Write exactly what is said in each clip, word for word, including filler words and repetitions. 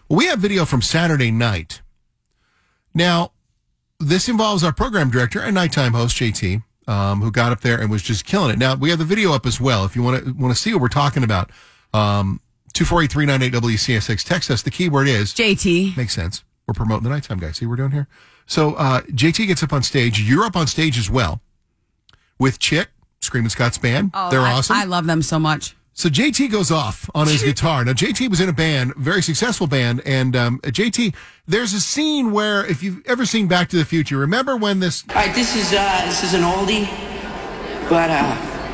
We have video from Saturday night. Now, this involves our program director and nighttime host, J T, um, who got up there and was just killing it. Now, we have the video up as well. If you want to want to see what we're talking about, um, two four eight, three nine eight, W C S X, text us. The keyword is... J T. Makes sense. We're promoting the nighttime guys. See what we're doing here? So, uh, J T gets up on stage. You're up on stage as well with Chick, Screaming Scott's band. Oh, They're I, awesome. I love them so much. So J T goes off on his guitar. Now, J T was in a band, very successful band, and um, J T, there's a scene where, if you've ever seen Back to the Future, remember when this... All right, this is, uh, this is an oldie, but, uh,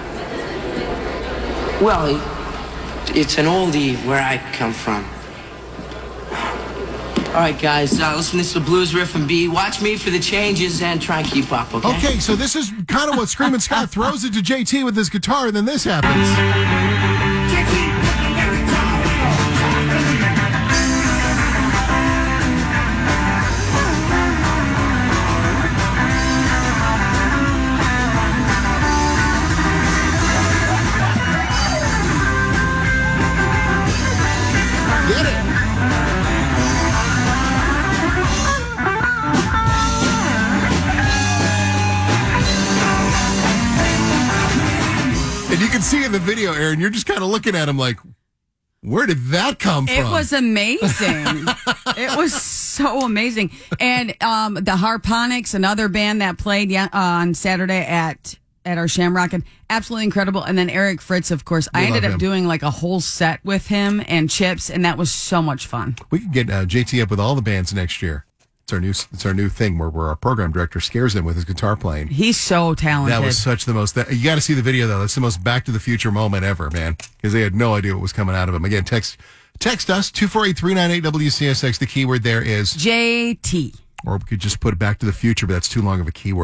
well, it, it's an oldie where I come from. All right, guys, uh, listen to this blues riff and B. Watch me for the changes and try and keep up, okay? Okay, so this is kind of what Screaming Scott throws it to J T with his guitar, and then this happens. Get it? And you can see in the video, Aaron, you're just kind of looking at him like, where did that come from? It was amazing. It was so amazing. And um, the Harponics, another band that played yeah, uh, on Saturday at at our Shamrock, and absolutely incredible. And then Eric Fritz, of course. We I ended love up him. doing like a whole set with him and Chips, and that was so much fun. We could get uh, J T up with all the bands next year. It's our new, it's our new thing where, where our program director scares him with his guitar playing. He's so talented. That was such the most, that, you got to see the video though. That's the most Back to the Future moment ever, man. Because they had no idea what was coming out of him. Again, text text us, two four eight, three nine eight, W C S X. The keyword there is J T. Or we could just put Back to the Future, but that's too long of a keyword.